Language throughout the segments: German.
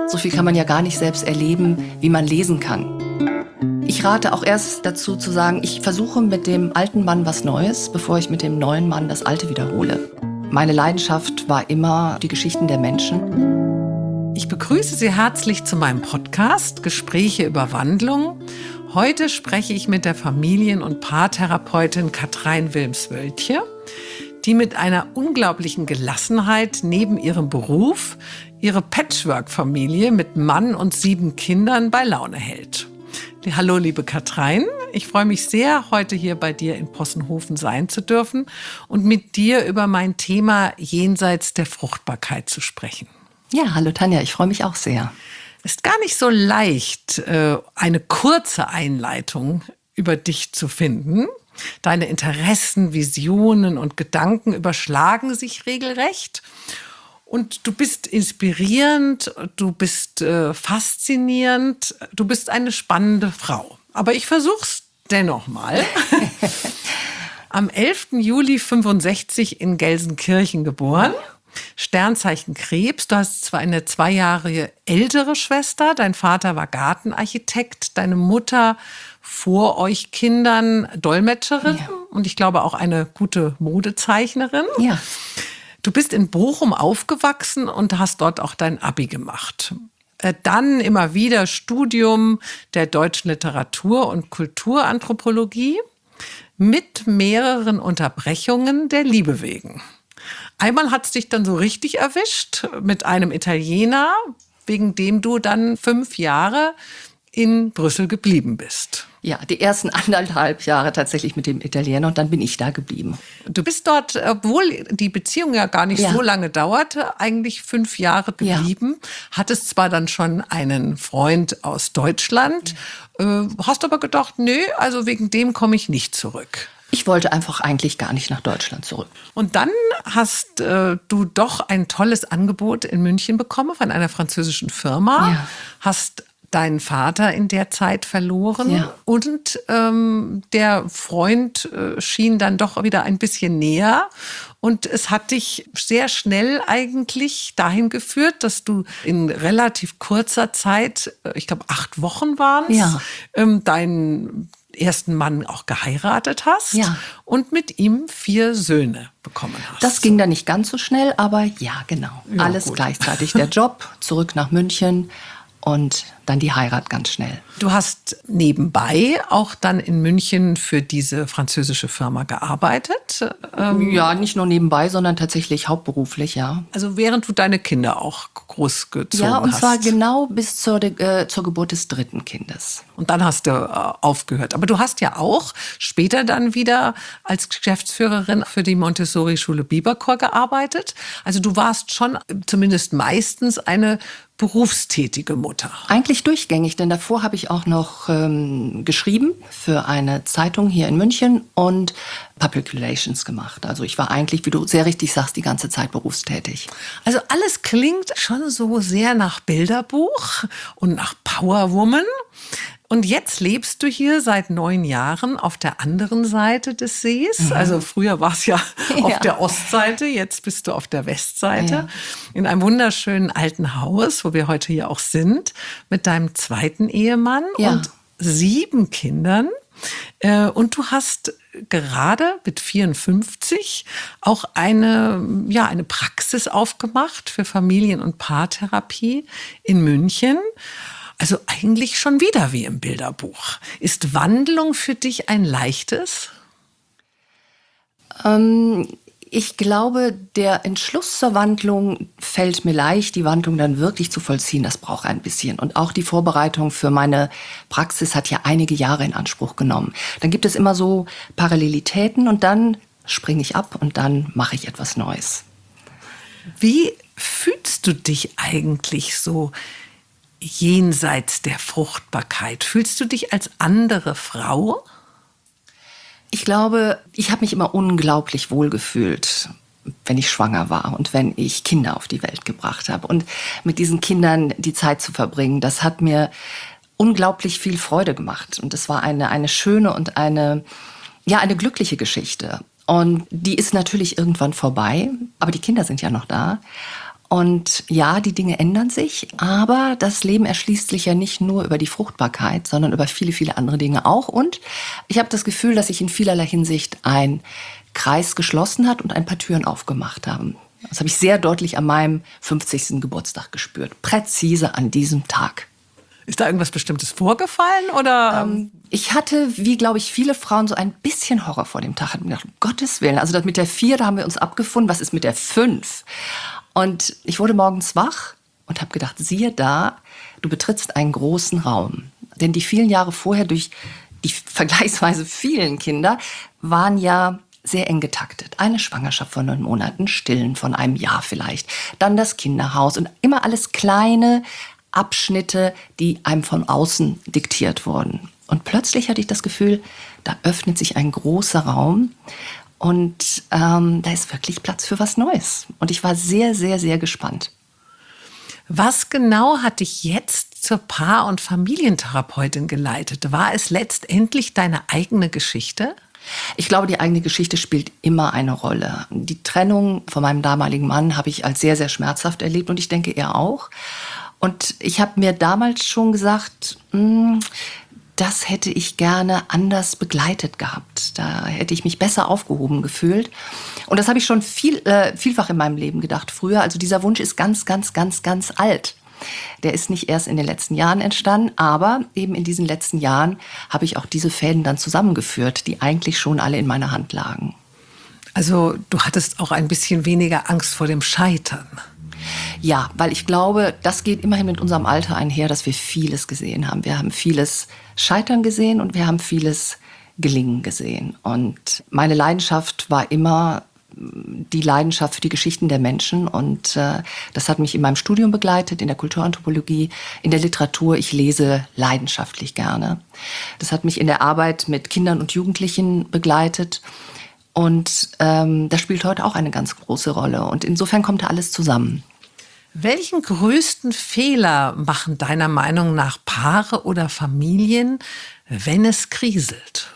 So viel kann man ja gar nicht selbst erleben, wie man lesen kann. Ich rate auch erst dazu zu sagen, ich versuche mit dem alten Mann was Neues, bevor ich mit dem neuen Mann das Alte wiederhole. Meine Leidenschaft war immer die Geschichten der Menschen. Ich begrüße Sie herzlich zu meinem Podcast Gespräche über Wandlung. Heute spreche ich mit der Familien- und Paartherapeutin Katrein Wilms-Wöltje, die mit einer unglaublichen Gelassenheit neben ihrem Beruf ihre Patchwork-Familie mit Mann und 7 Kindern bei Laune hält. Hallo, liebe Katrein. Ich freue mich sehr, heute hier bei dir in Possenhofen sein zu dürfen und mit dir über mein Thema jenseits der Fruchtbarkeit zu sprechen. Ja, hallo Tanja, ich freue mich auch sehr. Es ist gar nicht so leicht, eine kurze Einleitung über dich zu finden. Deine Interessen, Visionen und Gedanken überschlagen sich regelrecht. Und du bist inspirierend, du bist faszinierend, du bist eine spannende Frau. Aber ich versuch's dennoch mal. Am 11. Juli 65 in Gelsenkirchen geboren. Sternzeichen Krebs. Du hast zwar eine 2 Jahre ältere Schwester. Dein Vater war Gartenarchitekt. Deine Mutter vor euch Kindern Dolmetscherin. Ja. Und ich glaube auch eine gute Modezeichnerin. Ja. Du bist in Bochum aufgewachsen und hast dort auch dein Abi gemacht. Dann immer wieder Studium der deutschen Literatur und Kulturanthropologie mit mehreren Unterbrechungen der Liebe wegen. Einmal hat es dich dann so richtig erwischt mit einem Italiener, wegen dem du dann 5 Jahre in Brüssel geblieben bist. Ja, die ersten 1,5 Jahre tatsächlich mit dem Italiener und dann bin ich da geblieben. Du bist dort, obwohl die Beziehung ja gar nicht so lange dauerte, eigentlich 5 Jahre geblieben. Ja. Hattest zwar dann schon einen Freund aus Deutschland, hast aber gedacht, nö, also wegen dem komme ich nicht zurück. Ich wollte einfach eigentlich gar nicht nach Deutschland zurück. Und dann hast du doch ein tolles Angebot in München bekommen von einer französischen Firma. Ja. Hast deinen Vater in der Zeit verloren. Ja. Und der Freund schien dann doch wieder ein bisschen näher. Und es hat dich sehr schnell eigentlich dahin geführt, dass du in relativ kurzer Zeit, ich glaube 8 Wochen waren es, deinen ersten Mann auch geheiratet hast und mit ihm 4 Söhne bekommen hast. Das ging dann nicht ganz so schnell, aber ja, genau. Ja, alles gut. Gleichzeitig. Der Job, zurück nach München und dann die Heirat ganz schnell. Du hast nebenbei auch dann in München für diese französische Firma gearbeitet? Ja, nicht nur nebenbei, sondern tatsächlich hauptberuflich, ja. Also während du deine Kinder auch großgezogen hast? Ja, und zwar genau bis zur Geburt des 3. Kindes. Und dann hast du aufgehört. Aber du hast ja auch später dann wieder als Geschäftsführerin für die Montessori-Schule Biberkorn gearbeitet. Also du warst schon zumindest meistens eine berufstätige Mutter. Eigentlich durchgängig, denn davor habe ich auch noch geschrieben für eine Zeitung hier in München und Public Relations gemacht. Also ich war eigentlich, wie du sehr richtig sagst, die ganze Zeit berufstätig. Also alles klingt schon so sehr nach Bilderbuch und nach Powerwoman. Und jetzt lebst du hier seit 9 Jahren auf der anderen Seite des Sees. Mhm. Also früher war es ja auf der Ostseite, jetzt bist du auf der Westseite. Ja. In einem wunderschönen alten Haus, wo wir heute hier auch sind, mit deinem 2. Ehemann und 7 Kindern. Und du hast gerade mit 54 auch eine Praxis aufgemacht für Familien- und Paartherapie in München. Also eigentlich schon wieder wie im Bilderbuch. Ist Wandlung für dich ein leichtes? Ich glaube, der Entschluss zur Wandlung fällt mir leicht. Die Wandlung dann wirklich zu vollziehen, das braucht ein bisschen. Und auch die Vorbereitung für meine Praxis hat ja einige Jahre in Anspruch genommen. Dann gibt es immer so Parallelitäten und dann springe ich ab und dann mache ich etwas Neues. Wie fühlst du dich eigentlich so jenseits der Fruchtbarkeit? Fühlst du dich als andere Frau? Ich glaube, ich habe mich immer unglaublich wohl gefühlt, wenn ich schwanger war und wenn ich Kinder auf die Welt gebracht habe. Und mit diesen Kindern die Zeit zu verbringen, das hat mir unglaublich viel Freude gemacht. Und es war eine schöne und eine glückliche Geschichte. Und die ist natürlich irgendwann vorbei, aber die Kinder sind ja noch da. Und ja, die Dinge ändern sich, aber das Leben erschließt sich ja nicht nur über die Fruchtbarkeit, sondern über viele, viele andere Dinge auch. Und ich habe das Gefühl, dass sich in vielerlei Hinsicht ein Kreis geschlossen hat und ein paar Türen aufgemacht haben. Das habe ich sehr deutlich an meinem 50. Geburtstag gespürt. Präzise an diesem Tag. Ist da irgendwas Bestimmtes vorgefallen oder? Ich hatte, wie glaube ich viele Frauen, so ein bisschen Horror vor dem Tag. Ich habe mir gedacht, um Gottes Willen, also das mit der 4, da haben wir uns abgefunden. Was ist mit der 5? Und ich wurde morgens wach und habe gedacht, siehe da, du betrittst einen großen Raum. Denn die vielen Jahre vorher durch die vergleichsweise vielen Kinder waren ja sehr eng getaktet. Eine Schwangerschaft von 9 Monaten, Stillen von einem Jahr vielleicht, dann das Kinderhaus und immer alles kleine Abschnitte, die einem von außen diktiert wurden. Und plötzlich hatte ich das Gefühl, da öffnet sich ein großer Raum und da ist wirklich Platz für was Neues. Und ich war sehr, sehr, sehr gespannt. Was genau hat dich jetzt zur Paar- und Familientherapeutin geleitet? War es letztendlich deine eigene Geschichte? Ich glaube, die eigene Geschichte spielt immer eine Rolle. Die Trennung von meinem damaligen Mann habe ich als sehr, sehr schmerzhaft erlebt und ich denke, er auch. Und ich habe mir damals schon gesagt, das hätte ich gerne anders begleitet gehabt. Da hätte ich mich besser aufgehoben gefühlt. Und das habe ich schon vielfach in meinem Leben gedacht früher. Also dieser Wunsch ist ganz, ganz, ganz, ganz alt. Der ist nicht erst in den letzten Jahren entstanden, aber eben in diesen letzten Jahren habe ich auch diese Fäden dann zusammengeführt, die eigentlich schon alle in meiner Hand lagen. Also du hattest auch ein bisschen weniger Angst vor dem Scheitern. Ja, weil ich glaube, das geht immerhin mit unserem Alter einher, dass wir vieles gesehen haben. Wir haben vieles Scheitern gesehen und wir haben vieles Gelingen gesehen. Und meine Leidenschaft war immer die Leidenschaft für die Geschichten der Menschen. Und das hat mich in meinem Studium begleitet, in der Kulturanthropologie, in der Literatur. Ich lese leidenschaftlich gerne. Das hat mich in der Arbeit mit Kindern und Jugendlichen begleitet. Und das spielt heute auch eine ganz große Rolle. Und insofern kommt da alles zusammen. Welchen größten Fehler machen deiner Meinung nach Paare oder Familien, wenn es kriselt?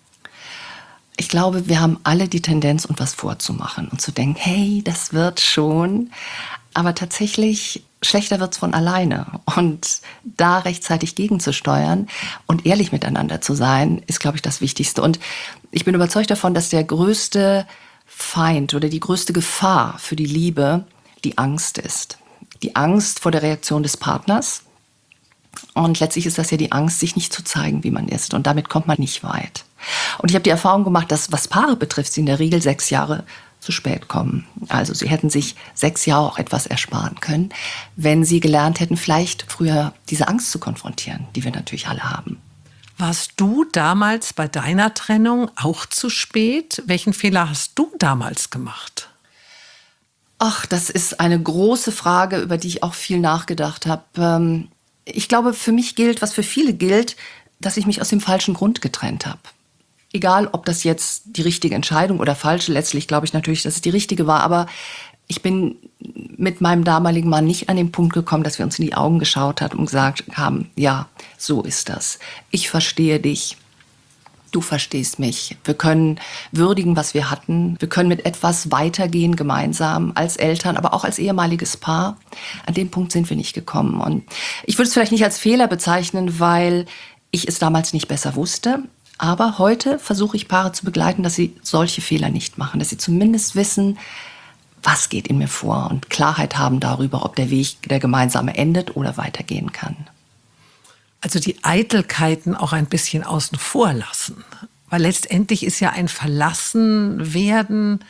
Ich glaube, wir haben alle die Tendenz, uns was vorzumachen und zu denken, hey, das wird schon. Aber tatsächlich, schlechter wird's von alleine. Und da rechtzeitig gegenzusteuern und ehrlich miteinander zu sein, ist, glaube ich, das Wichtigste. Und ich bin überzeugt davon, dass der größte Feind oder die größte Gefahr für die Liebe die Angst ist. Die Angst vor der Reaktion des Partners. Und letztlich ist das ja die Angst, sich nicht zu zeigen, wie man ist. Und damit kommt man nicht weit. Und ich habe die Erfahrung gemacht, dass, was Paare betrifft, sie in der Regel 6 Jahre zu spät kommen. Also sie hätten sich 6 Jahre auch etwas ersparen können, wenn sie gelernt hätten, vielleicht früher diese Angst zu konfrontieren, die wir natürlich alle haben. Warst du damals bei deiner Trennung auch zu spät? Welchen Fehler hast du damals gemacht? Ach, das ist eine große Frage, über die ich auch viel nachgedacht habe. Ich glaube, für mich gilt, was für viele gilt, dass ich mich aus dem falschen Grund getrennt habe. Egal, ob das jetzt die richtige Entscheidung oder falsche, letztlich glaube ich natürlich, dass es die richtige war. Aber ich bin mit meinem damaligen Mann nicht an den Punkt gekommen, dass wir uns in die Augen geschaut haben und gesagt haben, ja, so ist das. Ich verstehe dich. Du verstehst mich. Wir können würdigen, was wir hatten. Wir können mit etwas weitergehen gemeinsam als Eltern, aber auch als ehemaliges Paar. An dem Punkt sind wir nicht gekommen. Und ich würde es vielleicht nicht als Fehler bezeichnen, weil ich es damals nicht besser wusste. Aber heute versuche ich Paare zu begleiten, dass sie solche Fehler nicht machen. Dass sie zumindest wissen, was geht in mir vor und Klarheit haben darüber, ob der Weg, der gemeinsame, endet oder weitergehen kann. Also die Eitelkeiten auch ein bisschen außen vor lassen. Weil letztendlich ist ja ein Verlassenwerden,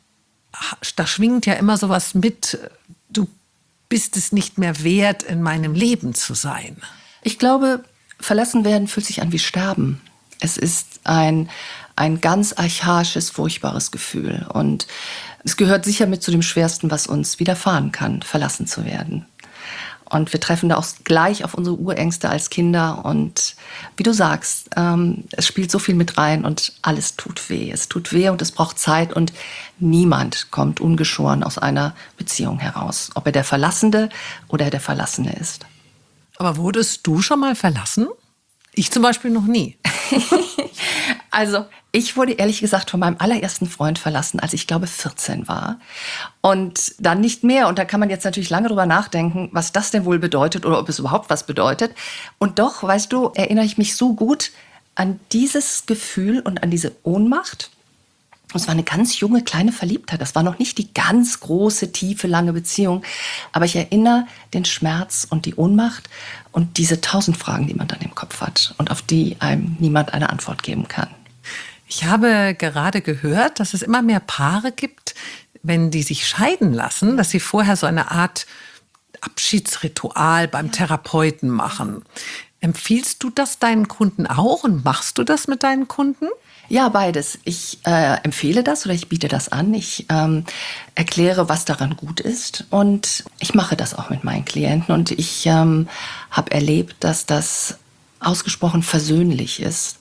da schwingt ja immer sowas mit, du bist es nicht mehr wert, in meinem Leben zu sein. Ich glaube, verlassen werden fühlt sich an wie Sterben. Es ist ein ganz archaisches, furchtbares Gefühl. Und es gehört sicher mit zu dem Schwersten, was uns widerfahren kann, verlassen zu werden. Und wir treffen da auch gleich auf unsere Urängste als Kinder. Und wie du sagst, es spielt so viel mit rein und alles tut weh. Es tut weh und es braucht Zeit und niemand kommt ungeschoren aus einer Beziehung heraus. Ob er der Verlassene oder der Verlassene ist. Aber wurdest du schon mal verlassen? Ich zum Beispiel noch nie. Also ich wurde ehrlich gesagt von meinem allerersten Freund verlassen, als ich glaube 14 war. Und dann nicht mehr. Und da kann man jetzt natürlich lange drüber nachdenken, was das denn wohl bedeutet oder ob es überhaupt was bedeutet. Und doch, weißt du, erinnere ich mich so gut an dieses Gefühl und an diese Ohnmacht. Es war eine ganz junge, kleine Verliebtheit. Das war noch nicht die ganz große, tiefe, lange Beziehung. Aber ich erinnere den Schmerz und die Ohnmacht und diese 1000 Fragen, die man dann im Kopf hat und auf die einem niemand eine Antwort geben kann. Ich habe gerade gehört, dass es immer mehr Paare gibt, wenn die sich scheiden lassen, dass sie vorher so eine Art Abschiedsritual beim Therapeuten machen. Empfiehlst du das deinen Kunden auch und machst du das mit deinen Kunden? Ja, beides. Ich empfehle das oder ich biete das an. Ich erkläre, was daran gut ist. Und ich mache das auch mit meinen Klienten. Und ich habe erlebt, dass das ausgesprochen versöhnlich ist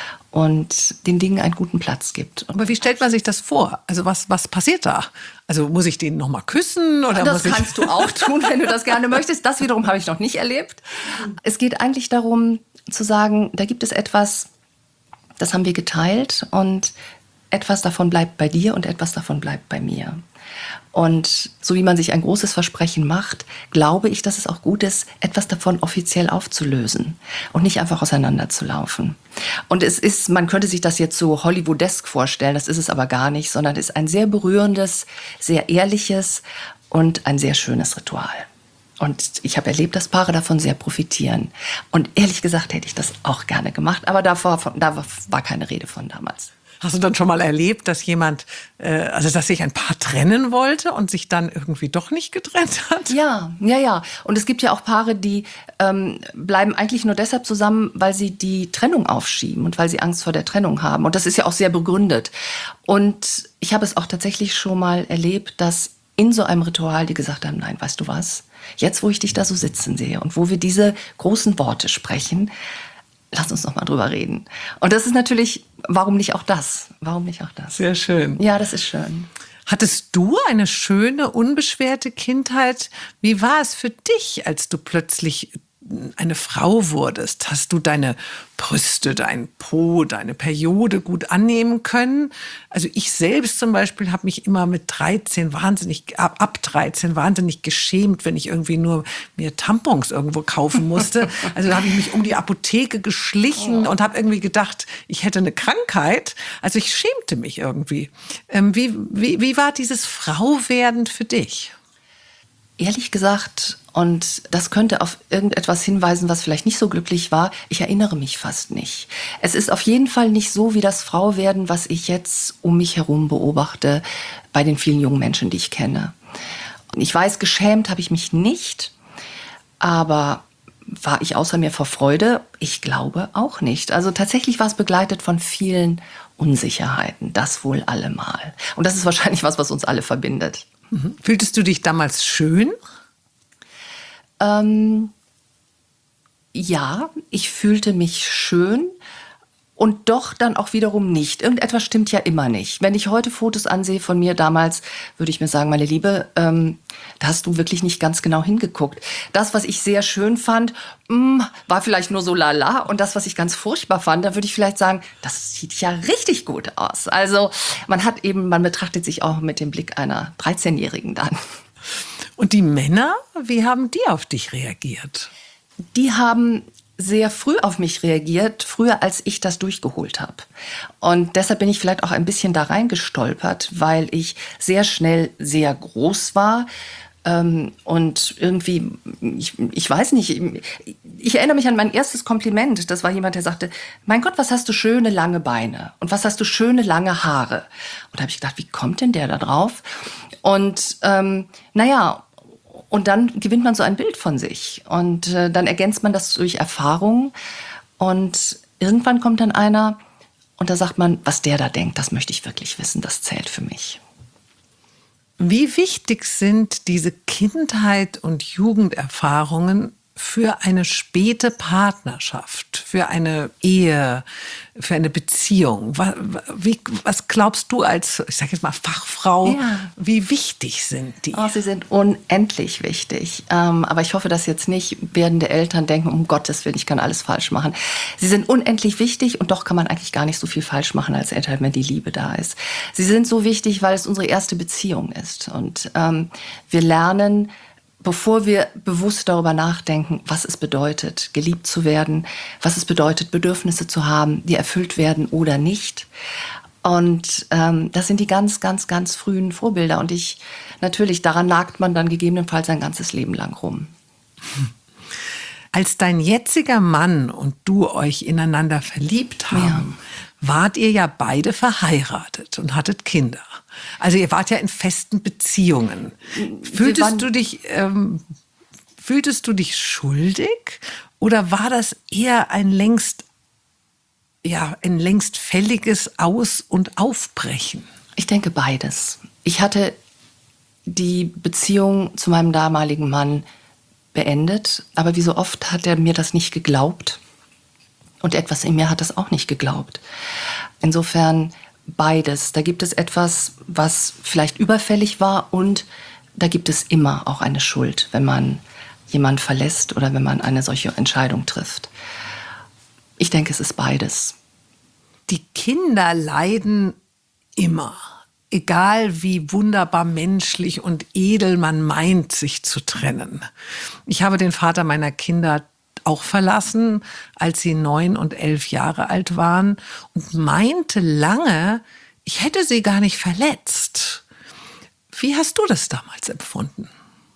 und den Dingen einen guten Platz gibt. Aber wie stellt man sich das vor? Also was passiert da? Also muss ich den noch mal küssen? Oder das kannst du auch tun, wenn du das gerne möchtest. Das wiederum habe ich noch nicht erlebt. Es geht eigentlich darum zu sagen, da gibt es etwas, das haben wir geteilt und etwas davon bleibt bei dir und etwas davon bleibt bei mir. Und so wie man sich ein großes Versprechen macht, glaube ich, dass es auch gut ist, etwas davon offiziell aufzulösen und nicht einfach auseinanderzulaufen. Und es ist, man könnte sich das jetzt so Hollywoodesk vorstellen, das ist es aber gar nicht, sondern es ist ein sehr berührendes, sehr ehrliches und ein sehr schönes Ritual. Und ich habe erlebt, dass Paare davon sehr profitieren. Und ehrlich gesagt hätte ich das auch gerne gemacht, aber da war keine Rede von damals. Hast du dann schon mal erlebt, dass jemand, dass sich ein Paar trennen wollte und sich dann irgendwie doch nicht getrennt hat? Ja. Und es gibt ja auch Paare, die bleiben eigentlich nur deshalb zusammen, weil sie die Trennung aufschieben und weil sie Angst vor der Trennung haben. Und das ist ja auch sehr begründet. Und ich habe es auch tatsächlich schon mal erlebt, dass in so einem Ritual die gesagt haben, nein, weißt du was? Jetzt, wo ich dich da so sitzen sehe und wo wir diese großen Worte sprechen, lass uns noch mal drüber reden. Und das ist natürlich, warum nicht auch das? Warum nicht auch das? Sehr schön. Ja, das ist schön. Hattest du eine schöne, unbeschwerte Kindheit? Wie war es für dich, als du plötzlich eine Frau wurdest? Hast du deine Brüste, dein Po, deine Periode gut annehmen können? Also ich selbst zum Beispiel habe mich immer mit 13 ab 13 wahnsinnig geschämt, wenn ich irgendwie nur mir Tampons irgendwo kaufen musste. Also da habe ich mich um die Apotheke geschlichen und habe irgendwie gedacht, ich hätte eine Krankheit. Also ich schämte mich irgendwie. Wie war dieses Frauwerden für dich? Ehrlich gesagt, und das könnte auf irgendetwas hinweisen, was vielleicht nicht so glücklich war, ich erinnere mich fast nicht. Es ist auf jeden Fall nicht so wie das Frauwerden, was ich jetzt um mich herum beobachte, bei den vielen jungen Menschen, die ich kenne. Ich weiß, geschämt habe ich mich nicht, aber war ich außer mir vor Freude? Ich glaube auch nicht. Also tatsächlich war es begleitet von Vielen Unsicherheiten, das wohl allemal. Und das ist wahrscheinlich was uns alle verbindet. Fühltest du dich damals schön? Ja, ich fühlte mich schön und doch dann auch wiederum nicht. Irgendetwas stimmt ja immer nicht. Wenn ich heute Fotos ansehe von mir damals, würde ich mir sagen, meine Liebe, da hast du wirklich nicht ganz genau hingeguckt. Das, was ich sehr schön fand, war vielleicht nur so lala. Und das, was ich ganz furchtbar fand, da würde ich vielleicht sagen, das sieht ja richtig gut aus. Also man betrachtet sich auch mit dem Blick einer 13-Jährigen dann. Und die Männer, wie haben die auf dich reagiert? Die haben sehr früh auf mich reagiert, früher als ich das durchgeholt habe. Und deshalb bin ich vielleicht auch ein bisschen da reingestolpert, weil ich sehr schnell sehr groß war. Und irgendwie, ich weiß nicht, ich erinnere mich an mein erstes Kompliment. Das war jemand, der sagte, mein Gott, was hast du schöne lange Beine und was hast du schöne lange Haare. Und da habe ich gedacht, wie kommt denn der da drauf? Und und dann gewinnt man so ein Bild von sich und dann ergänzt man das durch Erfahrung und irgendwann kommt dann einer und da sagt man, was der da denkt, das möchte ich wirklich wissen, das zählt für mich. Wie wichtig sind diese Kindheit und Jugenderfahrungen für eine späte Partnerschaft, für eine Ehe, für eine Beziehung? Was glaubst du als, ich sage jetzt mal, Fachfrau, wie wichtig sind die? Oh, sie sind unendlich wichtig. Aber ich hoffe, dass jetzt nicht werdende Eltern denken, um Gottes Willen, ich kann alles falsch machen. Sie sind unendlich wichtig und doch kann man eigentlich gar nicht so viel falsch machen als Eltern, wenn die Liebe da ist. Sie sind so wichtig, weil es unsere erste Beziehung ist. Und wir lernen, bevor wir bewusst darüber nachdenken, was es bedeutet, geliebt zu werden, was es bedeutet, Bedürfnisse zu haben, die erfüllt werden oder nicht. Und das sind die ganz, ganz, ganz frühen Vorbilder. Und natürlich, daran nagt man dann gegebenenfalls sein ganzes Leben lang rum. Als dein jetziger Mann und du euch ineinander verliebt haben, wart ihr ja beide verheiratet und hattet Kinder. Also ihr wart ja in festen Beziehungen. Fühltest du dich schuldig oder war das eher ein längst fälliges Aus- und Aufbrechen? Ich denke beides. Ich hatte die Beziehung zu meinem damaligen Mann beendet, aber wie so oft hat er mir das nicht geglaubt und etwas in mir hat das auch nicht geglaubt. Insofern beides. Da gibt es etwas, was vielleicht überfällig war und da gibt es immer auch eine Schuld, wenn man jemanden verlässt oder wenn man eine solche Entscheidung trifft. Ich denke, es ist beides. Die Kinder leiden immer, egal wie wunderbar menschlich und edel man meint, sich zu trennen. Ich habe den Vater meiner Kinder auch verlassen, als sie 9 und 11 Jahre alt waren und meinte lange, ich hätte sie gar nicht verletzt. Wie hast du das damals empfunden?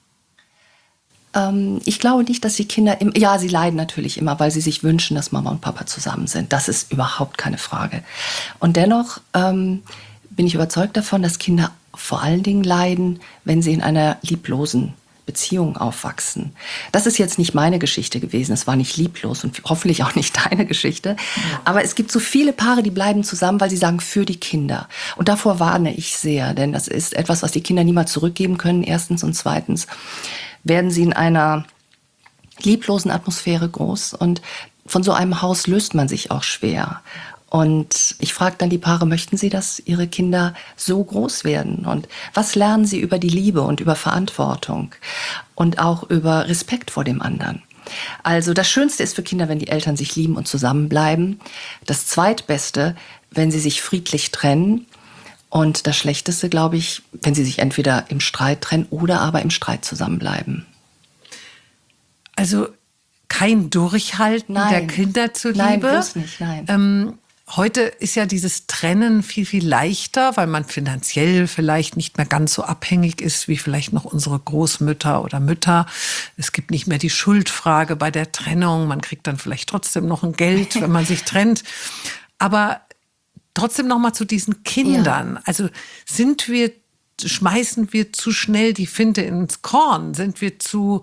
Ich glaube nicht, dass die Kinder, sie leiden natürlich immer, weil sie sich wünschen, dass Mama und Papa zusammen sind. Das ist überhaupt keine Frage. Und dennoch bin ich überzeugt davon, dass Kinder vor allen Dingen leiden, wenn sie in einer lieblosen Beziehung aufwachsen. Das ist jetzt nicht meine Geschichte gewesen. Es war nicht lieblos und hoffentlich auch nicht deine Geschichte. Ja. Aber es gibt so viele Paare, die bleiben zusammen, weil sie sagen, für die Kinder. Und davor warne ich sehr, denn das ist etwas, was die Kinder niemals zurückgeben können, erstens. Und zweitens werden sie in einer lieblosen Atmosphäre groß. Und von so einem Haus löst man sich auch schwer. Und ich frage dann die Paare, möchten sie, dass ihre Kinder so groß werden? Und was lernen sie über die Liebe und über Verantwortung und auch über Respekt vor dem anderen? Also das Schönste ist für Kinder, wenn die Eltern sich lieben und zusammenbleiben. Das Zweitbeste, wenn sie sich friedlich trennen. Und das Schlechteste, glaube ich, wenn sie sich entweder im Streit trennen oder aber im Streit zusammenbleiben. Also kein Durchhalten der Kinder zuliebe? Nein, bloß nicht, nein. Heute ist ja dieses Trennen viel, viel leichter, weil man finanziell vielleicht nicht mehr ganz so abhängig ist wie vielleicht noch unsere Großmütter oder Mütter. Es gibt nicht mehr die Schuldfrage bei der Trennung. Man kriegt dann vielleicht trotzdem noch ein Geld, wenn man sich trennt. Aber trotzdem noch mal zu diesen Kindern. Ja. Also schmeißen wir zu schnell die Finte ins Korn? Sind wir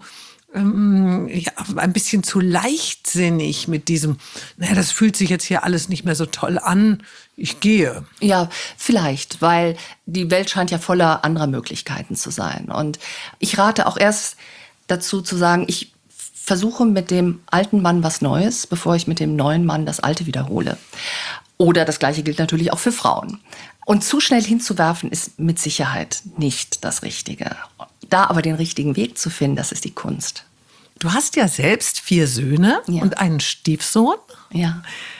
ein bisschen zu leichtsinnig mit diesem, das fühlt sich jetzt hier alles nicht mehr so toll an, ich gehe. Ja, vielleicht, weil die Welt scheint ja voller anderer Möglichkeiten zu sein. Und ich rate auch erst dazu zu sagen, ich versuche mit dem alten Mann was Neues, bevor ich mit dem neuen Mann das Alte wiederhole. Oder das Gleiche gilt natürlich auch für Frauen. Und zu schnell hinzuwerfen ist mit Sicherheit nicht das Richtige. Da aber den richtigen Weg zu finden, das ist die Kunst. Du hast ja selbst 4 Söhne und einen Stiefsohn. Ja.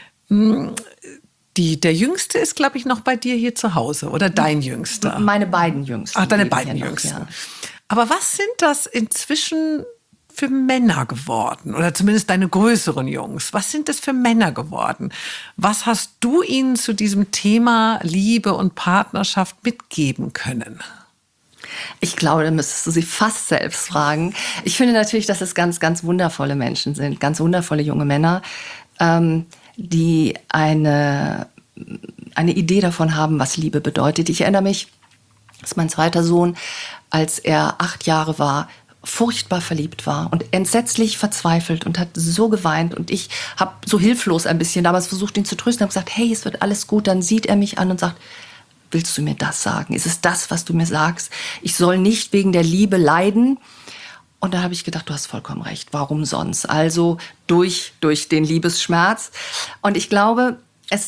Der Jüngste ist, glaube ich, noch bei dir hier zu Hause. Oder dein Jüngster? Meine beiden Jüngsten. Ach, deine beiden Jüngsten. Ja. Aber was sind das inzwischen für Männer geworden? Oder zumindest deine größeren Jungs. Was sind das für Männer geworden? Was hast du ihnen zu diesem Thema Liebe und Partnerschaft mitgeben können? Ich glaube, da müsstest du sie fast selbst fragen. Ich finde natürlich, dass es ganz, ganz wundervolle Menschen sind, ganz wundervolle junge Männer, die eine Idee davon haben, was Liebe bedeutet. Ich erinnere mich, dass mein zweiter Sohn, als er 8 Jahre war, furchtbar verliebt war und entsetzlich verzweifelt und hat so geweint. Und ich habe so hilflos ein bisschen damals versucht, ihn zu trösten. Habe gesagt, hey, es wird alles gut. Dann sieht er mich an und sagt, willst du mir das sagen? Ist es das, was du mir sagst? Ich soll nicht wegen der Liebe leiden. Und da habe ich gedacht, du hast vollkommen recht. Warum sonst? Also durch den Liebesschmerz. Und ich glaube,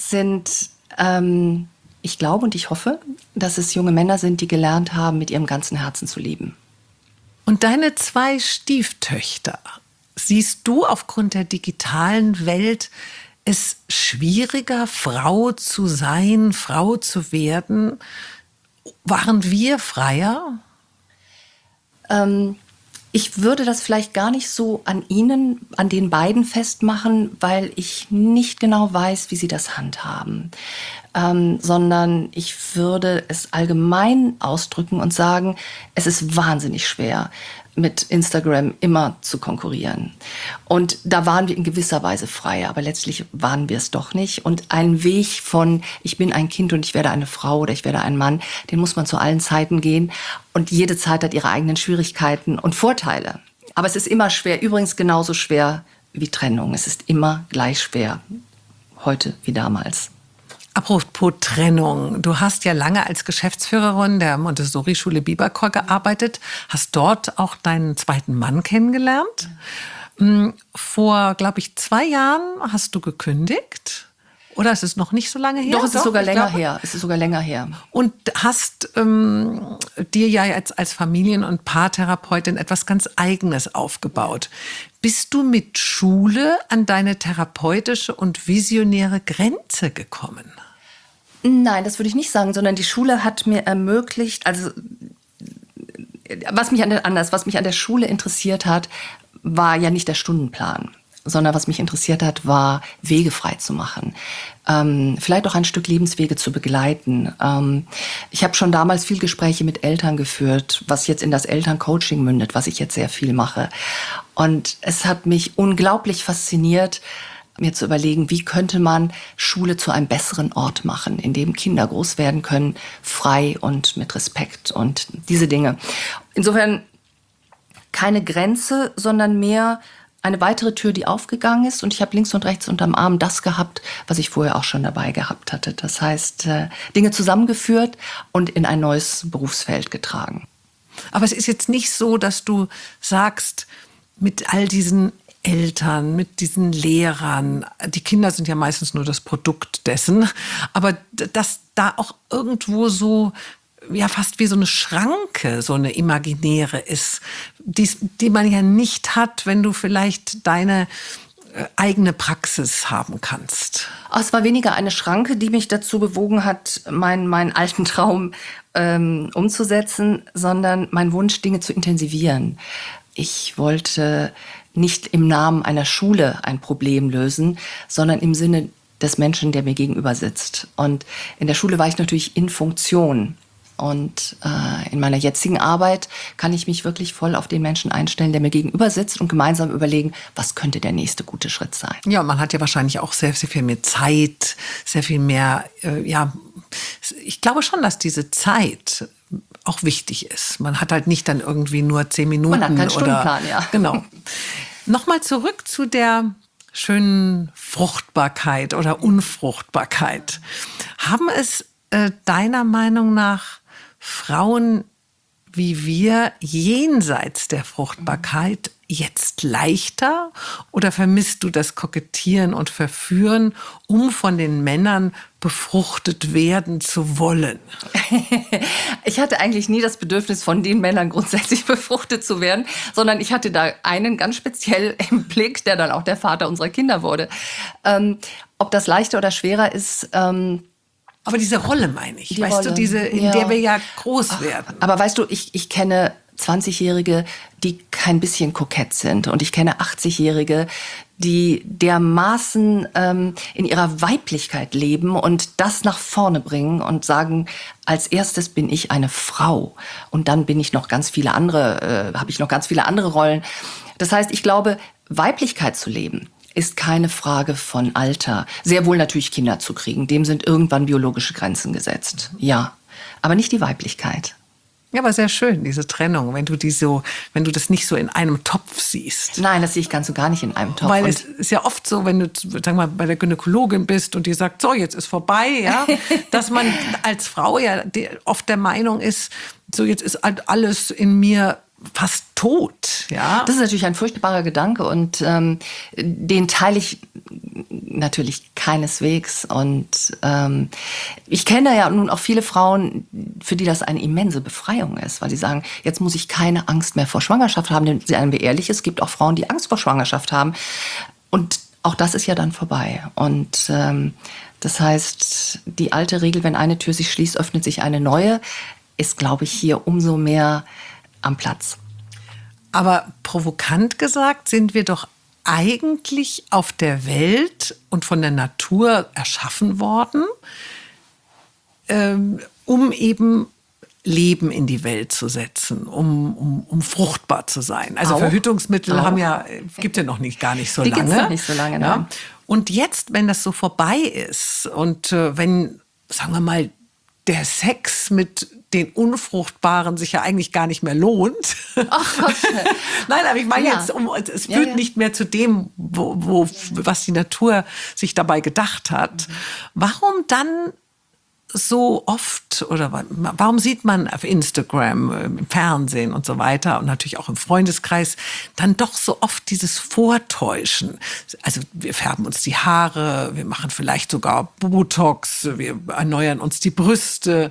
ich glaube und ich hoffe, dass es junge Männer sind, die gelernt haben, mit ihrem ganzen Herzen zu lieben. Und deine 2 Stieftöchter, siehst du aufgrund der digitalen Welt es schwieriger, Frau zu sein, Frau zu werden? Waren wir freier? Ich würde das vielleicht gar nicht so an den beiden festmachen, weil ich nicht genau weiß, wie sie das handhaben. Sondern ich würde es allgemein ausdrücken und sagen, es ist wahnsinnig schwer, mit Instagram immer zu konkurrieren. Und da waren wir in gewisser Weise frei, aber letztlich waren wir es doch nicht. Und ein Weg von, ich bin ein Kind und ich werde eine Frau oder ich werde ein Mann, den muss man zu allen Zeiten gehen. Und jede Zeit hat ihre eigenen Schwierigkeiten und Vorteile. Aber es ist immer schwer, übrigens genauso schwer wie Trennung. Es ist immer gleich schwer, heute wie damals. Apropos Trennung, du hast ja lange als Geschäftsführerin der Montessori-Schule Biberkorn gearbeitet, hast dort auch deinen zweiten Mann kennengelernt. Vor, glaube ich, 2 Jahren hast du gekündigt. Oder ist es noch nicht so lange her? Doch, es ist sogar länger her. Es ist sogar länger her. Und hast dir ja jetzt als Familien- und Paartherapeutin etwas ganz Eigenes aufgebaut. Bist du mit Schule an deine therapeutische und visionäre Grenze gekommen? Nein, das würde ich nicht sagen, sondern die Schule hat mir ermöglicht, also was mich an der Schule interessiert hat, war ja nicht der Stundenplan, sondern was mich interessiert hat, war Wege frei zu machen. Vielleicht auch ein Stück Lebenswege zu begleiten. Ich habe schon damals viel Gespräche mit Eltern geführt, was jetzt in das Elterncoaching mündet, was ich jetzt sehr viel mache. Und es hat mich unglaublich fasziniert, mir zu überlegen, wie könnte man Schule zu einem besseren Ort machen, in dem Kinder groß werden können, frei und mit Respekt und diese Dinge. Insofern keine Grenze, sondern mehr eine weitere Tür, die aufgegangen ist. Und ich habe links und rechts unterm Arm das gehabt, was ich vorher auch schon dabei gehabt hatte. Das heißt, Dinge zusammengeführt und in ein neues Berufsfeld getragen. Aber es ist jetzt nicht so, dass du sagst, mit all diesen Eltern, mit diesen Lehrern, die Kinder sind ja meistens nur das Produkt dessen, aber dass da auch irgendwo so, ja, fast wie so eine Schranke, so eine imaginäre ist, die man ja nicht hat, wenn du vielleicht deine eigene Praxis haben kannst. Es war weniger eine Schranke, die mich dazu bewogen hat, meinen alten Traum umzusetzen, sondern mein Wunsch, Dinge zu intensivieren. Ich wollte nicht im Namen einer Schule ein Problem lösen, sondern im Sinne des Menschen, der mir gegenüber sitzt. Und in der Schule war ich natürlich in Funktion. Und in meiner jetzigen Arbeit kann ich mich wirklich voll auf den Menschen einstellen, der mir gegenüber sitzt und gemeinsam überlegen, was könnte der nächste gute Schritt sein. Ja, man hat ja wahrscheinlich auch sehr, sehr viel mehr Zeit, sehr viel mehr, ich glaube schon, dass diese Zeit auch wichtig ist. Man hat halt nicht dann irgendwie nur 10 Minuten. Man hat keinen Stundenplan, ja. Genau. Nochmal zurück zu der schönen Fruchtbarkeit oder Unfruchtbarkeit. Haben es deiner Meinung nach Frauen wie wir jenseits der Fruchtbarkeit jetzt leichter? Oder vermisst du das Kokettieren und Verführen, um von den Männern befruchtet werden zu wollen? Ich hatte eigentlich nie das Bedürfnis, von den Männern grundsätzlich befruchtet zu werden, sondern ich hatte da einen ganz speziell im Blick, der dann auch der Vater unserer Kinder wurde. Ob das leichter oder schwerer ist... Aber diese Rolle meine ich, weißt Rolle, du, diese, in der wir ja groß werden. Aber weißt du, ich kenne 20-Jährige, die kein bisschen kokett sind. Und ich kenne 80-Jährige, die dermaßen in ihrer Weiblichkeit leben und das nach vorne bringen und sagen, als erstes bin ich eine Frau. Und dann bin ich noch ganz viele andere, habe ich noch ganz viele andere Rollen. Das heißt, ich glaube, Weiblichkeit zu leben ist keine Frage von Alter. Sehr wohl natürlich Kinder zu kriegen. Dem sind irgendwann biologische Grenzen gesetzt. Ja, aber nicht die Weiblichkeit. Ja, aber sehr schön, diese Trennung, wenn du das nicht so in einem Topf siehst. Nein, das sehe ich ganz und gar nicht in einem Topf. Weil es ist ja oft so, wenn du, sag mal, bei der Gynäkologin bist und die sagt, so, jetzt ist vorbei, ja, dass man als Frau ja oft der Meinung ist, so, jetzt ist halt alles in mir fast tot. Ja? Das ist natürlich ein furchtbarer Gedanke und den teile ich natürlich keineswegs. Und ich kenne ja nun auch viele Frauen, für die das eine immense Befreiung ist, weil sie sagen, jetzt muss ich keine Angst mehr vor Schwangerschaft haben. Denn seien wir ehrlich, es gibt auch Frauen, die Angst vor Schwangerschaft haben. Und auch das ist ja dann vorbei. Und das heißt, die alte Regel, wenn eine Tür sich schließt, öffnet sich eine neue, ist, glaube ich, hier umso mehr am Platz. Aber provokant gesagt sind wir doch eigentlich auf der Welt und von der Natur erschaffen worden, um eben Leben in die Welt zu setzen, um fruchtbar zu sein. Also Auch. Verhütungsmittel gibt ja noch nicht gar nicht so Die lange. gibt's noch nicht so lange, ja. nein. Und jetzt, wenn das so vorbei ist und wenn, sagen wir mal, der Sex mit den Unfruchtbaren sich ja eigentlich gar nicht mehr lohnt. Ach Gott. Nein, aber ich meine Ja. jetzt, es führt nicht mehr zu dem, was die Natur sich dabei gedacht hat. Warum dann so oft oder warum sieht man auf Instagram, im Fernsehen und so weiter und natürlich auch im Freundeskreis dann doch so oft dieses Vortäuschen? Also wir färben uns die Haare, wir machen vielleicht sogar Botox, wir erneuern uns die Brüste.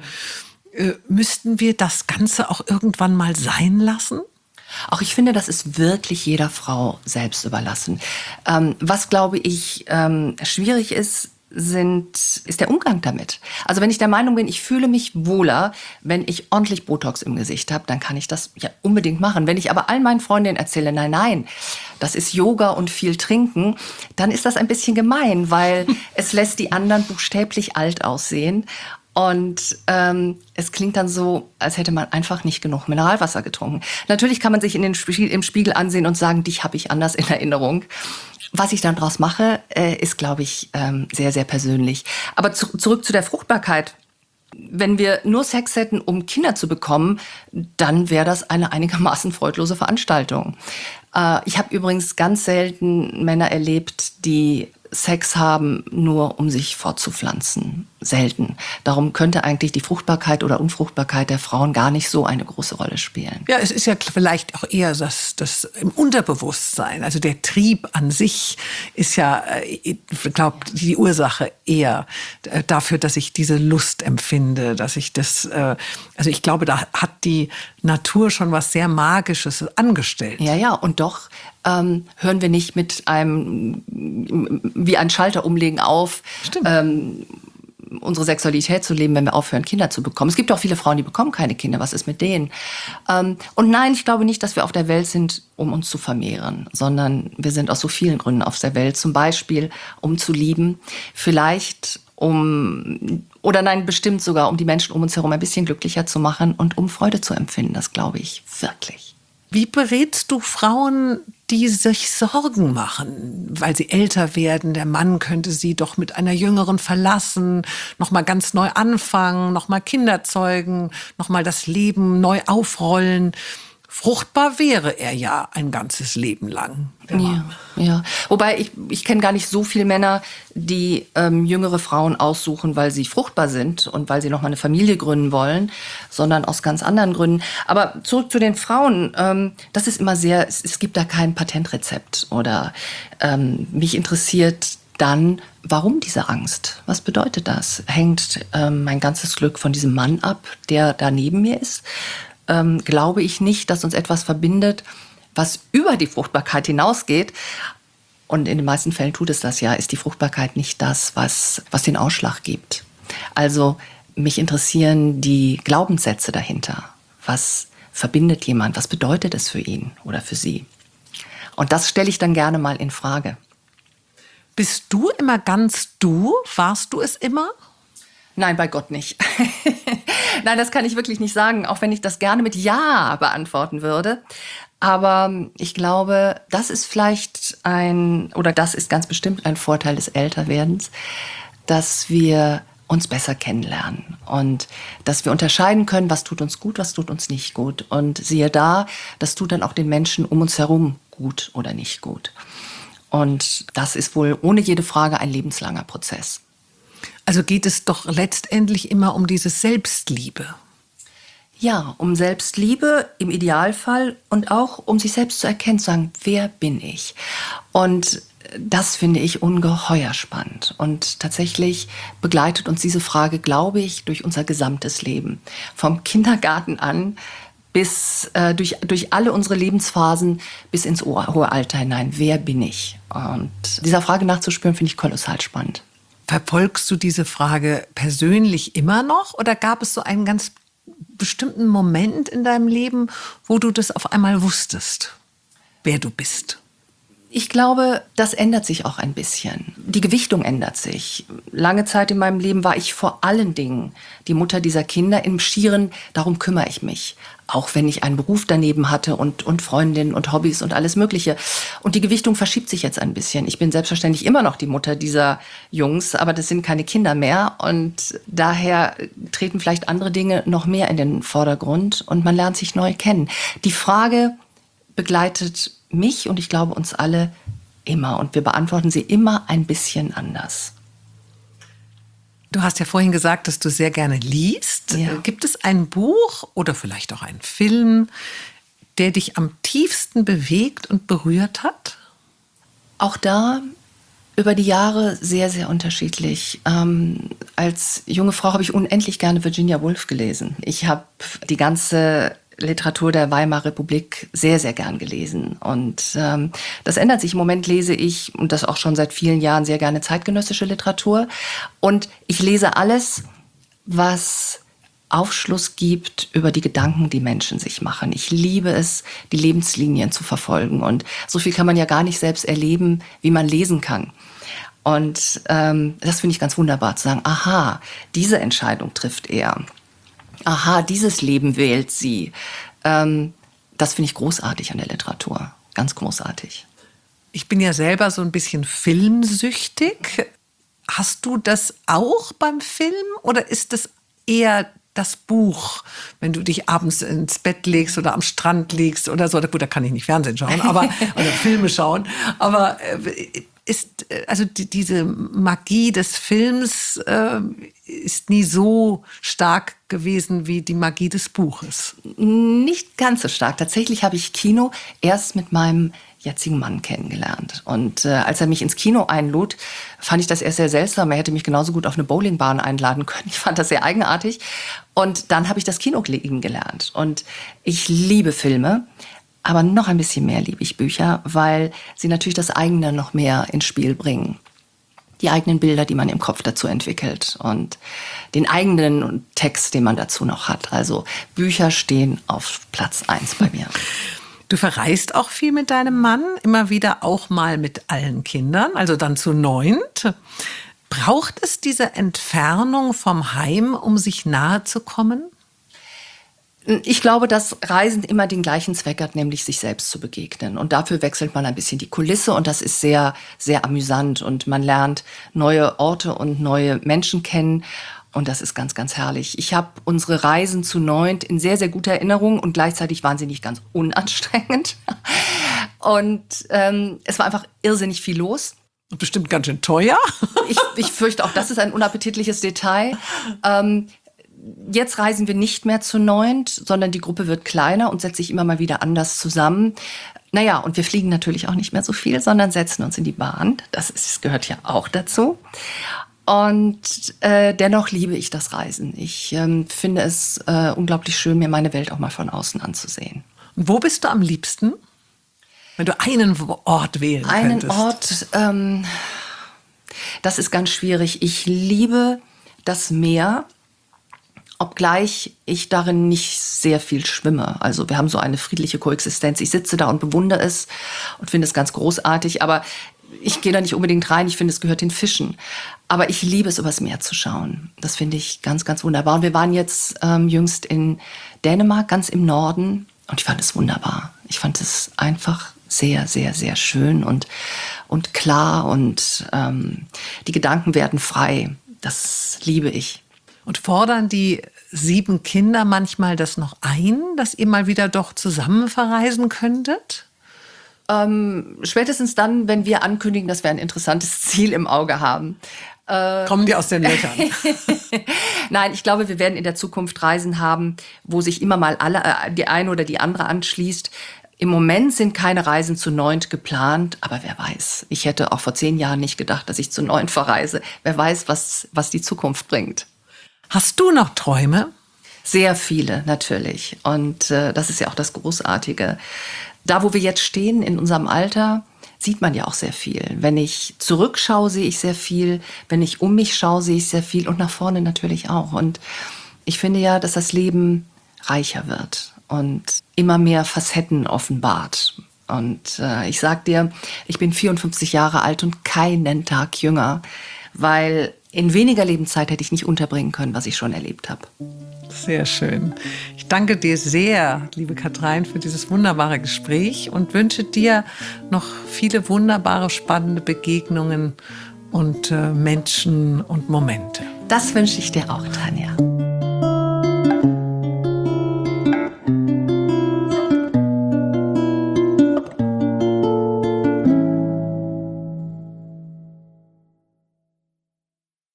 Müssten wir das Ganze auch irgendwann mal sein lassen? Auch ich finde, das ist wirklich jeder Frau selbst überlassen. Was, glaube ich, schwierig ist der Umgang damit. Also wenn ich der Meinung bin, ich fühle mich wohler, wenn ich ordentlich Botox im Gesicht habe, dann kann ich das ja unbedingt machen. Wenn ich aber all meinen Freundinnen erzähle, nein, das ist Yoga und viel trinken, dann ist das ein bisschen gemein, weil es lässt die anderen buchstäblich alt aussehen. Und es klingt dann so, als hätte man einfach nicht genug Mineralwasser getrunken. Natürlich kann man sich im Spiegel ansehen und sagen, dich habe ich anders in Erinnerung. Was ich dann draus mache, ist, glaube ich, sehr, sehr persönlich. Aber zurück zu der Fruchtbarkeit. Wenn wir nur Sex hätten, um Kinder zu bekommen, dann wäre das eine einigermaßen freudlose Veranstaltung. Ich habe übrigens ganz selten Männer erlebt, die Sex haben, nur um sich fortzupflanzen. Selten. Darum könnte eigentlich die Fruchtbarkeit oder Unfruchtbarkeit der Frauen gar nicht so eine große Rolle spielen. Ja, es ist ja vielleicht auch eher das im Unterbewusstsein. Also der Trieb an sich ist ja, ich glaube, die Ursache eher dafür, dass ich diese Lust empfinde, dass ich das, also ich glaube, da hat die Natur schon was sehr Magisches angestellt. Ja, und doch hören wir nicht mit einem, wie ein Schalter umlegen auf, unsere Sexualität zu leben, wenn wir aufhören, Kinder zu bekommen. Es gibt auch viele Frauen, die bekommen keine Kinder. Was ist mit denen? Und nein, ich glaube nicht, dass wir auf der Welt sind, um uns zu vermehren, sondern wir sind aus so vielen Gründen auf der Welt. Zum Beispiel, um zu lieben, vielleicht bestimmt sogar, um die Menschen um uns herum ein bisschen glücklicher zu machen und um Freude zu empfinden. Das glaube ich wirklich. Wie berätst du Frauen, die sich Sorgen machen, weil sie älter werden? Der Mann könnte sie doch mit einer Jüngeren verlassen, nochmal ganz neu anfangen, nochmal Kinder zeugen, nochmal das Leben neu aufrollen. Fruchtbar wäre er ja ein ganzes Leben lang. Ja. Wobei ich kenne gar nicht so viele Männer, die jüngere Frauen aussuchen, weil sie fruchtbar sind und weil sie noch mal eine Familie gründen wollen, sondern aus ganz anderen Gründen. Aber zurück zu den Frauen. Das ist immer es gibt da kein Patentrezept. Oder mich interessiert dann, warum diese Angst? Was bedeutet das? Hängt mein ganzes Glück von diesem Mann ab, der da neben mir ist? Glaube ich nicht, dass uns etwas verbindet, was über die Fruchtbarkeit hinausgeht. Und in den meisten Fällen tut es das ja, ist die Fruchtbarkeit nicht das, was den Ausschlag gibt. Also mich interessieren die Glaubenssätze dahinter. Was verbindet jemand? Was bedeutet es für ihn oder für sie? Und das stelle ich dann gerne mal in Frage. Bist du immer ganz du? Warst du es immer? Nein, bei Gott nicht. Nein, das kann ich wirklich nicht sagen, auch wenn ich das gerne mit Ja beantworten würde. Aber ich glaube, das ist das ist ganz bestimmt ein Vorteil des Älterwerdens, dass wir uns besser kennenlernen und dass wir unterscheiden können, was tut uns gut, was tut uns nicht gut. Und siehe da, das tut dann auch den Menschen um uns herum gut oder nicht gut. Und das ist wohl ohne jede Frage ein lebenslanger Prozess. Also geht es doch letztendlich immer um diese Selbstliebe. Ja, um Selbstliebe im Idealfall und auch um sich selbst zu erkennen, zu sagen, wer bin ich? Und das finde ich ungeheuer spannend. Und tatsächlich begleitet uns diese Frage, glaube ich, durch unser gesamtes Leben. Vom Kindergarten an bis durch alle unsere Lebensphasen bis ins hohe Alter hinein. Wer bin ich? Und dieser Frage nachzuspüren, finde ich kolossal spannend. Verfolgst du diese Frage persönlich immer noch oder gab es so einen ganz bestimmten Moment in deinem Leben, wo du das auf einmal wusstest, wer du bist? Ich glaube, das ändert sich auch ein bisschen. Die Gewichtung ändert sich. Lange Zeit in meinem Leben war ich vor allen Dingen die Mutter dieser Kinder. Im Schieren, darum kümmere ich mich. Auch wenn ich einen Beruf daneben hatte und Freundinnen und Hobbys und alles Mögliche. Und die Gewichtung verschiebt sich jetzt ein bisschen. Ich bin selbstverständlich immer noch die Mutter dieser Jungs, aber das sind keine Kinder mehr. Und daher treten vielleicht andere Dinge noch mehr in den Vordergrund und man lernt sich neu kennen. Die Frage begleitet mich und ich glaube uns alle immer. Und wir beantworten sie immer ein bisschen anders. Du hast ja vorhin gesagt, dass du sehr gerne liest. Ja. Gibt es ein Buch oder vielleicht auch einen Film, der dich am tiefsten bewegt und berührt hat? Auch da über die Jahre sehr, sehr unterschiedlich. Als junge Frau habe ich unendlich gerne Virginia Woolf gelesen. Ich habe die ganze Literatur der Weimarer Republik sehr, sehr gern gelesen. Und das ändert sich. Im Moment lese ich, und das auch schon seit vielen Jahren, sehr gerne zeitgenössische Literatur. Und ich lese alles, was Aufschluss gibt über die Gedanken, die Menschen sich machen. Ich liebe es, die Lebenslinien zu verfolgen. Und so viel kann man ja gar nicht selbst erleben, wie man lesen kann. Und das finde ich ganz wunderbar, zu sagen, aha, diese Entscheidung trifft er. Aha, dieses Leben wählt sie. Das finde ich großartig an der Literatur. Ganz großartig. Ich bin ja selber so ein bisschen filmsüchtig. Hast du das auch beim Film oder ist das eher das Buch, wenn du dich abends ins Bett legst oder am Strand liegst oder so? Gut, da kann ich nicht Fernsehen schauen, oder Filme schauen. Aber also diese Magie des Films ist nie so stark gewesen wie die Magie des Buches. Nicht ganz so stark. Tatsächlich habe ich Kino erst mit meinem jetzigen Mann kennengelernt. Und als er mich ins Kino einlud, fand ich das erst sehr seltsam. Er hätte mich genauso gut auf eine Bowlingbahn einladen können. Ich fand das sehr eigenartig. Und dann habe ich das Kino lieben gelernt. Und ich liebe Filme. Aber noch ein bisschen mehr liebe ich Bücher, weil sie natürlich das eigene noch mehr ins Spiel bringen. Die eigenen Bilder, die man im Kopf dazu entwickelt und den eigenen Text, den man dazu noch hat. Also Bücher stehen auf Platz 1 bei mir. Du verreist auch viel mit deinem Mann, immer wieder auch mal mit allen Kindern, also dann zu 9. Braucht es diese Entfernung vom Heim, um sich nahe zu kommen? Ich glaube, dass Reisen immer den gleichen Zweck hat, nämlich sich selbst zu begegnen. Und dafür wechselt man ein bisschen die Kulisse und das ist sehr, sehr amüsant. Und man lernt neue Orte und neue Menschen kennen. Und das ist ganz, ganz herrlich. Ich habe unsere Reisen zu 9 in sehr, sehr guter Erinnerung und gleichzeitig waren sie nicht ganz unanstrengend. Und es war einfach irrsinnig viel los. Und bestimmt ganz schön teuer. Ich fürchte, auch das ist ein unappetitliches Detail. Jetzt reisen wir nicht mehr zu 9, sondern die Gruppe wird kleiner und setzt sich immer mal wieder anders zusammen. Naja, und wir fliegen natürlich auch nicht mehr so viel, sondern setzen uns in die Bahn. Das gehört ja auch dazu. Und dennoch liebe ich das Reisen. Ich finde es unglaublich schön, mir meine Welt auch mal von außen anzusehen. Und wo bist du am liebsten? Wenn du einen Ort wählen könntest. Einen Ort, das ist ganz schwierig. Ich liebe das Meer. Obgleich ich darin nicht sehr viel schwimme. Also wir haben so eine friedliche Koexistenz. Ich sitze da und bewundere es und finde es ganz großartig. Aber ich gehe da nicht unbedingt rein. Ich finde, es gehört den Fischen. Aber ich liebe es, übers Meer zu schauen. Das finde ich ganz, ganz wunderbar. Und wir waren jetzt jüngst in Dänemark, ganz im Norden. Und ich fand es wunderbar. Ich fand es einfach sehr, sehr, sehr schön und klar. Und die Gedanken werden frei. Das liebe ich. Und fordern die 7 Kinder manchmal das noch ein, dass ihr mal wieder doch zusammen verreisen könntet? Spätestens dann, wenn wir ankündigen, dass wir ein interessantes Ziel im Auge haben. Kommen die aus den Löchern? Nein, ich glaube, wir werden in der Zukunft Reisen haben, wo sich immer mal die eine oder die andere anschließt. Im Moment sind keine Reisen zu 9 geplant, aber wer weiß. Ich hätte auch vor 10 Jahren nicht gedacht, dass ich zu 9 verreise. Wer weiß, was die Zukunft bringt. Hast du noch Träume? Sehr viele, natürlich. Und das ist ja auch das Großartige. Da, wo wir jetzt stehen in unserem Alter, sieht man ja auch sehr viel. Wenn ich zurückschaue, sehe ich sehr viel. Wenn ich um mich schaue, sehe ich sehr viel. Und nach vorne natürlich auch. Und ich finde ja, dass das Leben reicher wird und immer mehr Facetten offenbart. Und ich sag dir, ich bin 54 Jahre alt und keinen Tag jünger, weil in weniger Lebenszeit hätte ich nicht unterbringen können, was ich schon erlebt habe. Sehr schön. Ich danke dir sehr, liebe Katrein, für dieses wunderbare Gespräch und wünsche dir noch viele wunderbare, spannende Begegnungen und Menschen und Momente. Das wünsche ich dir auch, Tanja.